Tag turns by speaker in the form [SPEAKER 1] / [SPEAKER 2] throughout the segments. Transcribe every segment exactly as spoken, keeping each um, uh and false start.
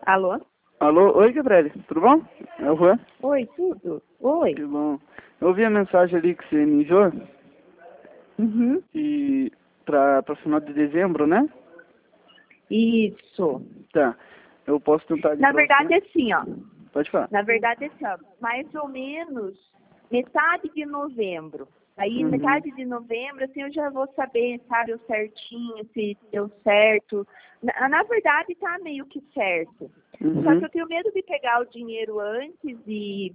[SPEAKER 1] Alô?
[SPEAKER 2] Alô, oi, Gabriele, tudo bom? É o Juan?
[SPEAKER 1] Oi, tudo? Oi.
[SPEAKER 2] Que bom. Eu ouvi a mensagem ali que você me enviou,
[SPEAKER 1] Uhum.
[SPEAKER 2] e pra, pra final de dezembro, né?
[SPEAKER 1] Isso.
[SPEAKER 2] Tá, eu posso tentar ali
[SPEAKER 1] Na
[SPEAKER 2] pra
[SPEAKER 1] verdade
[SPEAKER 2] você?
[SPEAKER 1] é assim, ó.
[SPEAKER 2] Pode falar.
[SPEAKER 1] Na verdade é assim, ó. Mais ou menos metade de novembro. Aí,
[SPEAKER 2] Uhum.
[SPEAKER 1] metade de novembro, assim, eu já vou saber, sabe, o certinho, se deu certo. Na, na verdade, tá meio que certo.
[SPEAKER 2] Uhum.
[SPEAKER 1] Só que eu tenho medo de pegar o dinheiro antes e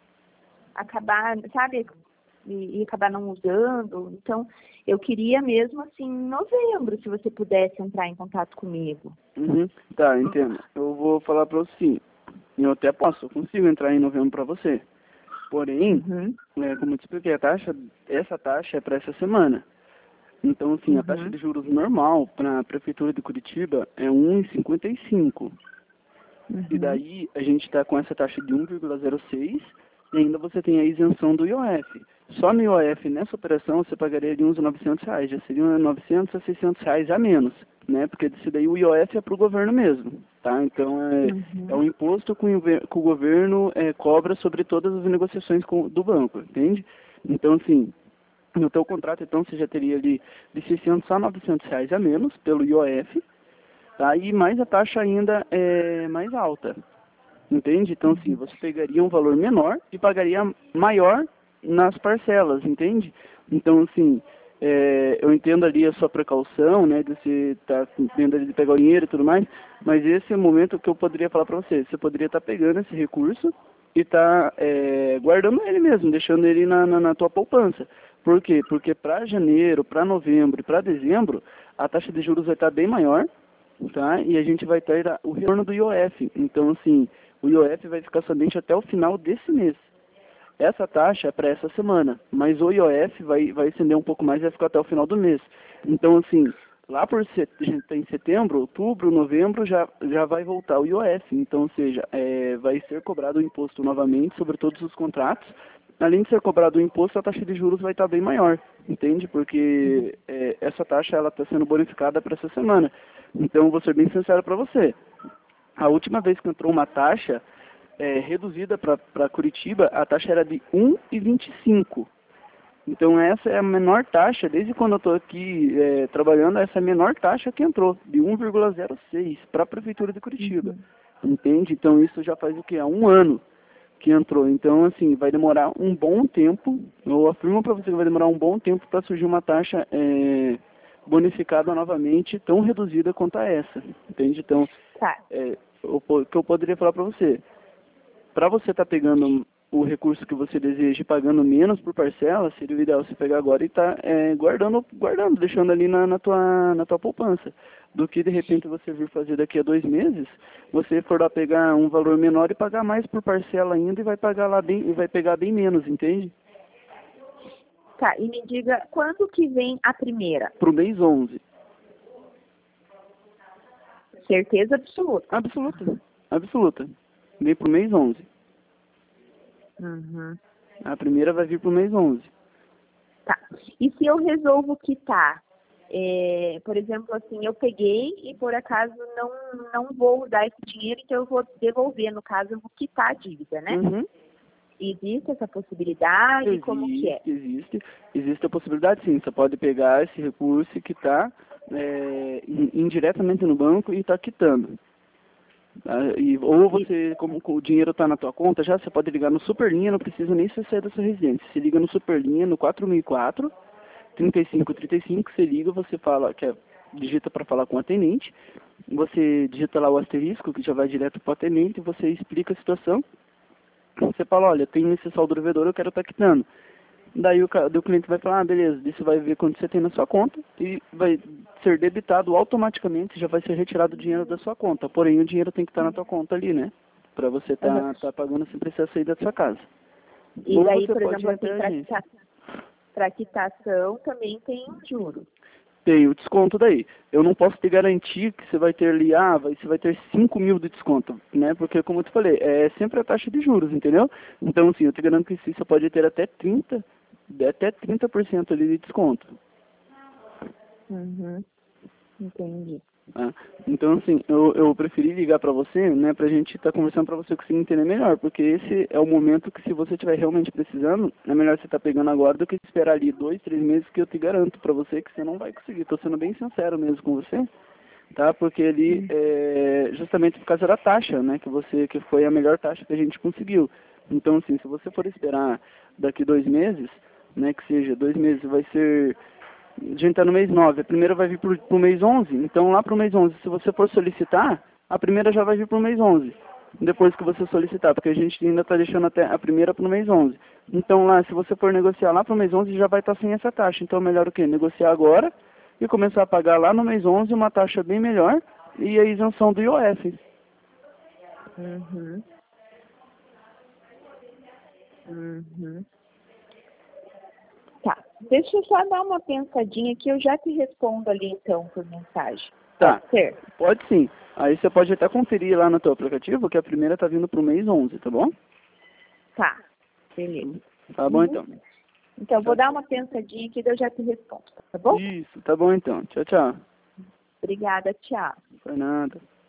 [SPEAKER 1] acabar, sabe, e, e acabar não usando. Então, eu queria mesmo, assim, em novembro, se você pudesse entrar em contato comigo.
[SPEAKER 2] Uhum. Tá, entendo. Eu vou falar pra você sim. Eu até posso, eu consigo entrar em novembro pra você. Porém,
[SPEAKER 1] Uhum.
[SPEAKER 2] é, como eu te expliquei, a taxa, essa taxa é para essa semana. Então, assim, a taxa
[SPEAKER 1] Uhum.
[SPEAKER 2] de juros normal para a Prefeitura de Curitiba é um vírgula cinquenta e cinco. E
[SPEAKER 1] Uhum.
[SPEAKER 2] daí a gente está com essa taxa de um vírgula zero seis e ainda você tem a isenção do I O F. Só no I O F, nessa operação, você pagaria de uns novecentos reais. Já seriam novecentos a seiscentos reais a menos, né? Porque desse daí o I O F é para o governo mesmo, tá? Então é, é
[SPEAKER 1] Uhum.
[SPEAKER 2] um imposto que o, que o governo é, cobra sobre todas as negociações com, do banco, entende? Então, assim, no teu contrato, então, você já teria ali de seiscentos a novecentos reais a menos pelo I O F, tá? E mais a taxa ainda é mais alta, entende? Então, assim, você pegaria um valor menor e pagaria maior nas parcelas, entende? Então, assim, é, eu entendo ali a sua precaução, né, de você estar tendo ali de pegar o dinheiro e tudo mais, mas esse é o momento que eu poderia falar para você. Você poderia estar pegando esse recurso e estar é, guardando ele mesmo, deixando ele na, na, na tua poupança. Por quê? Porque para janeiro, para novembro e para dezembro, a taxa de juros vai estar bem maior, tá? E a gente vai ter a- o retorno do I O F. Então, assim, o I O F vai ficar somente até o final desse mês. Essa taxa é para essa semana, mas o I O F vai, vai estender um pouco mais e vai ficar até o final do mês. Então, assim, lá por set... a gente tá em setembro, outubro, novembro, já, já vai voltar o I O F. Então, ou seja, é, vai ser cobrado o imposto novamente sobre todos os contratos. Além de ser cobrado o imposto, a taxa de juros vai estar bem maior, entende? Porque é, essa taxa ela está sendo bonificada para essa semana. Então, vou ser bem sincero para você. A última vez que entrou uma taxa é, reduzida para Curitiba, a taxa era de um vírgula vinte e cinco. Então essa é a menor taxa, desde quando eu estou aqui é, trabalhando, essa é a menor taxa que entrou, de um vírgula zero seis para a Prefeitura de Curitiba.
[SPEAKER 1] Uhum.
[SPEAKER 2] Entende? Então isso já faz o quê? Há um ano que entrou. Então, assim, vai demorar um bom tempo, eu afirmo para você que vai demorar um bom tempo para surgir uma taxa é, bonificada novamente, tão reduzida quanto a essa. Entende? Então,
[SPEAKER 1] Tá.
[SPEAKER 2] é, o o que eu poderia falar para você, para você estar pegando o recurso que você deseja e pagando menos por parcela, seria o ideal você pegar agora e estar é, guardando, guardando, deixando ali na, na, tua, na tua poupança. Do que de repente você vir fazer daqui a dois meses, você for lá pegar um valor menor e pagar mais por parcela ainda e vai pagar lá bem, e vai pegar bem menos, entende?
[SPEAKER 1] Tá, e me diga, quando que vem a primeira?
[SPEAKER 2] Pro mês onze.
[SPEAKER 1] Certeza absoluta.
[SPEAKER 2] Absoluta. Absoluta. Vem pro mês onze.
[SPEAKER 1] Uhum.
[SPEAKER 2] A primeira vai vir pro mês onze.
[SPEAKER 1] Tá. E se eu resolvo quitar, é, por exemplo, assim, eu peguei e por acaso não, não vou usar esse dinheiro, então eu vou devolver, no caso, eu vou quitar a dívida, né?
[SPEAKER 2] Uhum.
[SPEAKER 1] Existe essa possibilidade? Como que
[SPEAKER 2] Existe,
[SPEAKER 1] é?
[SPEAKER 2] existe. Existe a possibilidade sim. Você pode pegar esse recurso e quitar é, in- indiretamente no banco e estar quitando. Tá? E, ou
[SPEAKER 1] E,
[SPEAKER 2] você, como o dinheiro está na tua conta, já você pode ligar no Superlinha, não precisa nem você sair da sua residência. Você liga no Superlinha no quatro mil e quatro, trinta e cinco trinta e cinco, você liga, você fala, que é, digita para falar com o atendente, você digita lá o asterisco, que já vai direto para o atendente, você explica a situação. Você fala, olha, tem esse saldo devedor, eu quero estar quitando. Daí o, ca- daí o cliente vai falar, ah, beleza, daí você vai ver quanto você tem na sua conta e vai ser debitado automaticamente, já vai ser retirado o dinheiro da sua conta. Porém, o dinheiro tem que estar na tua conta ali, né? Pra você
[SPEAKER 1] aham.
[SPEAKER 2] tá, tá pagando sem precisar sair da sua casa.
[SPEAKER 1] E
[SPEAKER 2] Ou
[SPEAKER 1] daí,
[SPEAKER 2] você
[SPEAKER 1] por
[SPEAKER 2] pode
[SPEAKER 1] exemplo,
[SPEAKER 2] ir até
[SPEAKER 1] assim,
[SPEAKER 2] a
[SPEAKER 1] para
[SPEAKER 2] agência.
[SPEAKER 1] quitar, quitação também tem juros.
[SPEAKER 2] Tem o desconto daí. Eu não posso te garantir que você vai ter ali, ah, vai, você vai ter cinco mil de desconto, né? Porque, como eu te falei, é sempre a taxa de juros, entendeu? Então, assim, eu te garanto que sim, você pode ter até trinta, até trinta por cento ali de desconto.
[SPEAKER 1] Uhum. Entendi.
[SPEAKER 2] Tá? Então, assim, eu, eu preferi ligar para você, né, pra gente estar tá conversando para você conseguir entender melhor, porque esse é o momento que, se você estiver realmente precisando, é melhor você estar tá pegando agora do que esperar ali dois, três meses, que eu te garanto para você que você não vai conseguir. Tô sendo bem sincero mesmo com você, tá? Porque ali, é, justamente por causa da taxa, né, que você, que foi a melhor taxa que a gente conseguiu. Então, assim, se você for esperar daqui dois meses, né, que seja dois meses, vai ser... A gente está no mês nove, a primeira vai vir para o mês onze, então lá para o mês onze, se você for solicitar, a primeira já vai vir para o mês onze, depois que você solicitar, porque a gente ainda está deixando até a primeira para o mês onze. Então lá, se você for negociar lá para o mês onze, já vai estar sem essa taxa. Então é melhor o quê? Negociar agora e começar a pagar lá no mês onze uma taxa bem melhor e a isenção do I O F.
[SPEAKER 1] Uhum. Uhum. Tá, deixa eu só dar uma pensadinha que eu já te respondo ali então por mensagem.
[SPEAKER 2] Tá,
[SPEAKER 1] Pode ser?
[SPEAKER 2] pode sim. Aí você pode até conferir lá no teu aplicativo que a primeira tá vindo pro mês onze, tá bom?
[SPEAKER 1] Tá, beleza.
[SPEAKER 2] Tá bom
[SPEAKER 1] Uhum.
[SPEAKER 2] então.
[SPEAKER 1] Então eu vou dar uma pensadinha aqui e eu já te respondo, tá bom?
[SPEAKER 2] Isso, tá bom então. Tchau, tchau.
[SPEAKER 1] Obrigada, tchau.
[SPEAKER 2] Não foi nada.